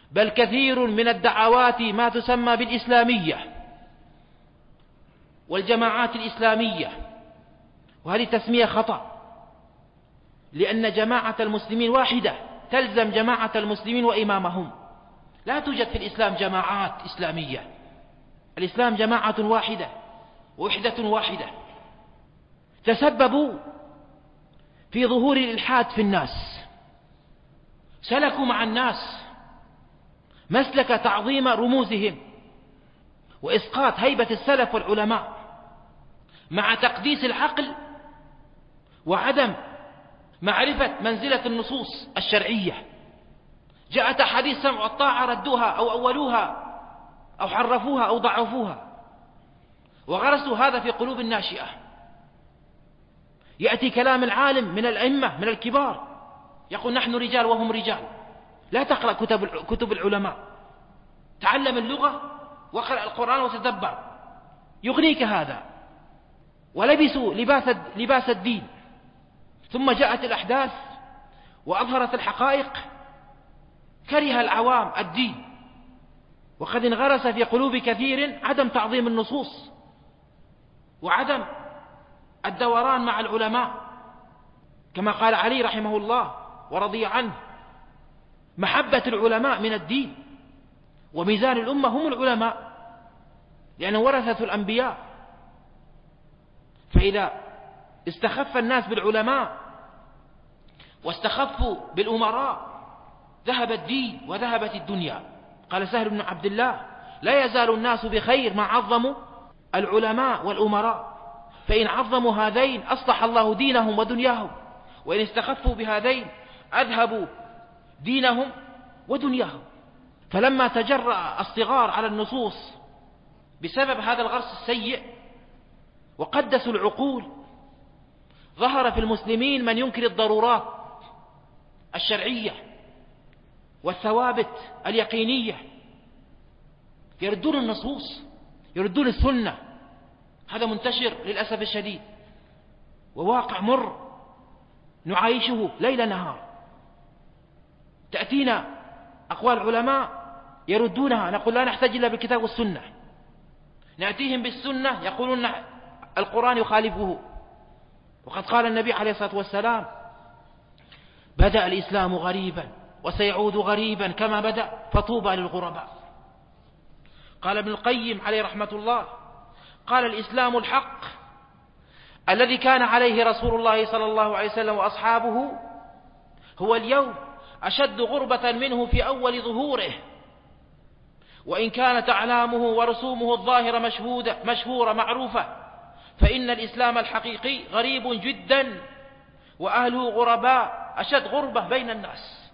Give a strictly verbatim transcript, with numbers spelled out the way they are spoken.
بل كثير من الدعوات ما تسمى بالإسلامية والجماعات الإسلامية، وهذه تسمية خطأ، لأن جماعة المسلمين واحدة تلزم جماعة المسلمين وإمامهم. لا توجد في الإسلام جماعات إسلامية، الإسلام جماعة واحدة ووحدة واحدة. تسببوا في ظهور الإلحاد في الناس، سلكوا مع الناس مسلك تعظيم رموزهم وإسقاط هيبة السلف والعلماء مع تقديس العقل وعدم معرفة منزلة النصوص الشرعية. جاءت أحاديث السمع والطاعة ردوها أو أولوها أو حرفوها أو ضعفوها وغرسوا هذا في قلوب الناشئة. يأتي كلام العالم من الأئمة من الكبار يقول نحن رجال وهم رجال. لا تقرأ كتب كتب العلماء، تعلم اللغة واقرأ القرآن وتدبر، يغنيك هذا. ولبسوا لباس لباس الدين، ثم جاءت الأحداث وأظهرت الحقائق، كره العوام الدين، وقد انغرس في قلوب كثير عدم تعظيم النصوص وعدم الدوران مع العلماء، كما قال علي رحمه الله ورضي عنه: محبة العلماء من الدين، وميزان الأمة هم العلماء، لأنهم ورثة الأنبياء. فإذا استخف الناس بالعلماء واستخفوا بالأمراء ذهب الدين وذهبت الدنيا. قال سهل بن عبد الله: لا يزال الناس بخير ما عظموا العلماء والأمراء، فإن عظموا هذين أصلح الله دينهم ودنياهم، وإن استخفوا بهذين أذهبوا دينهم ودنياهم. فلما تجرأ الصغار على النصوص بسبب هذا الغرس السيء وقدسوا العقول، ظهر في المسلمين من ينكر الضرورات الشرعية والثوابت اليقينية، يردون النصوص، يردون السنة. هذا منتشر للأسف الشديد، وواقع مر نعايشه ليل نهار. تأتينا أقوال علماء يردونها، نقول لا نحتاج إلا بالكتاب والسنة. نأتيهم بالسنة يقولون القرآن يخالفه، وقد قال النبي عليه الصلاة والسلام: بدأ الإسلام غريبا وسيعود غريبا كما بدأ فطوبى للغرباء. قال ابن القيم عليه رحمة الله: قال الإسلام الحق الذي كان عليه رسول الله صلى الله عليه وسلم وأصحابه هو اليوم أشد غربة منه في أول ظهوره، وإن كانت أعلامه ورسومه الظاهرة مشهودة مشهورة معروفة، فإن الإسلام الحقيقي غريب جدا، وأهله غرباء أشد غربة بين الناس.